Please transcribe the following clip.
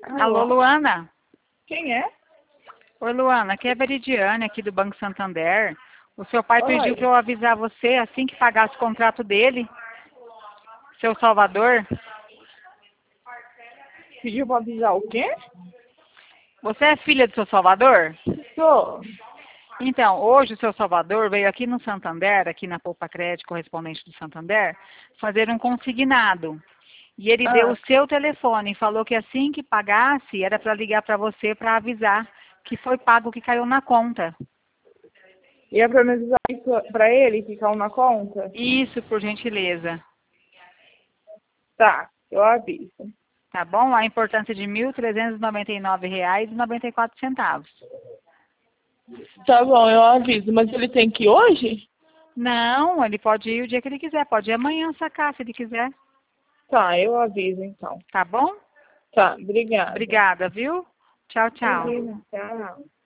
Alô, Luana? Quem é? Oi, Luana, aqui é a Veridiane, aqui do Banco Santander. O seu pai pediu Oi. para eu avisar você assim que pagasse o contrato dele, seu Salvador. Pediu pra avisar o quê? Você é filha do seu Salvador? Sou. Então, hoje o seu Salvador veio aqui no Santander, aqui na Poupa Crédito, correspondente do Santander, fazer um consignado. E ele deu o Ah, seu telefone e falou que assim que pagasse, era para ligar para você para avisar que foi pago o que caiu na conta. e é pra me avisar isso pra ele que caiu na conta? Isso, por gentileza. Tá, eu aviso. Tá bom? A importância de R$ 1.399,94. Tá bom, eu aviso. Mas ele tem que ir hoje? Não, ele pode ir o dia que ele quiser. Pode ir amanhã sacar, se ele quiser. Tá, eu aviso então. Tá bom? Tá, obrigada. Obrigada, viu? Tchau, tchau. Imagina, tchau.